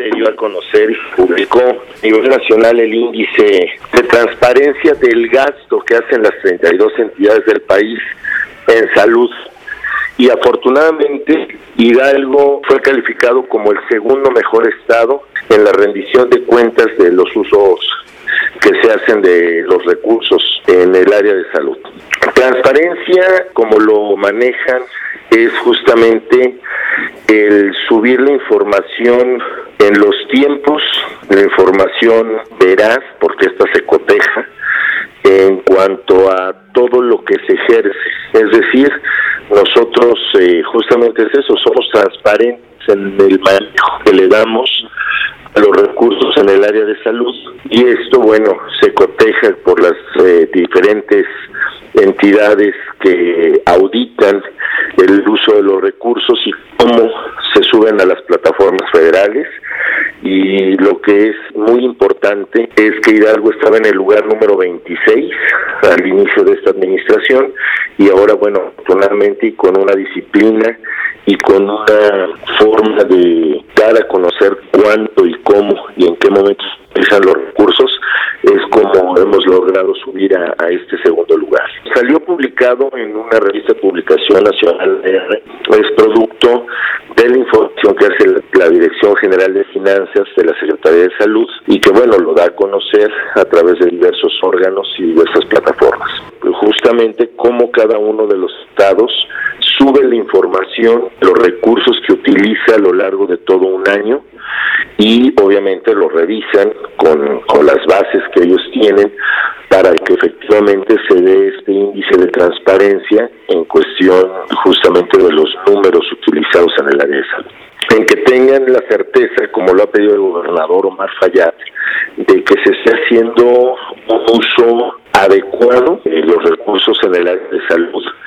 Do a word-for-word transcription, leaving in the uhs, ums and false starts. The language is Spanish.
se dio a conocer y publicó a nivel nacional el índice de transparencia del gasto que hacen las treinta y dos entidades del país en salud. Y afortunadamente Hidalgo fue calificado como el segundo mejor estado en la rendición de cuentas de los usos que se hacen de los recursos en el área de salud. Transparencia, como lo manejan, es justamente el subir la información en los tiempos, la información veraz, porque esta se coteja, en cuanto a todo lo que se ejerce. Es decir, nosotros eh, justamente es eso, somos transparentes en el manejo que le damos a los recursos en el área de salud, y esto, bueno, se coteja por las eh, diferentes entidades que auditan el uso de los recursos y cómo se suben a las plataformas federales. Y lo que es muy importante es que Hidalgo estaba en el lugar número veintiséis al inicio de esta administración, y ahora, bueno, afortunadamente, y con una disciplina y con una forma de dar a conocer cuánto y cómo y en qué momentos se utilizan los recursos, es como hemos logrado subir a, a este segundo lugar. Salió publicado en una revista de publicación nacional, es producto de la información que hace la, la Dirección General de Finanzas de la Secretaría de Salud, y que, bueno, lo da a conocer a través de diversos órganos y diversas plataformas. Justamente cómo cada uno de los estados sube la información, los recursos que utiliza a lo largo de todo un año, y obviamente lo revisan con, con las bases que ellos tienen para que efectivamente se dé este índice de transparencia en cuestión justamente de los números utilizados en el área de salud. En que tengan la certeza, como lo ha pedido el gobernador Omar Fayad, de que se esté haciendo un uso adecuado de los recursos en el área de salud,